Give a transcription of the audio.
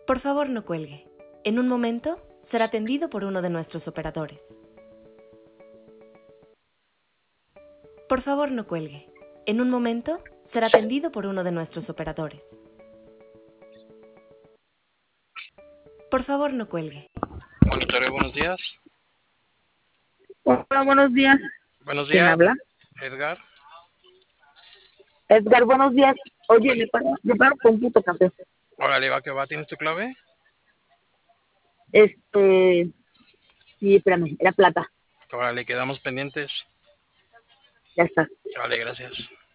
Por favor, no cuelgue. En un momento será atendido por uno de nuestros operadores. Por favor, no cuelgue. En un momento será atendido por uno de nuestros operadores. Por favor, no cuelgue. Monitorio, buenos días. Hola, buenos días. Buenos ¿Quién días, habla? Edgar. Edgar, buenos días. Oye, me paro con un puto café. Órale, va que va, ¿tienes tu clave? Sí, espérame, era plata. Órale, quedamos pendientes. Ya está. Vale, gracias.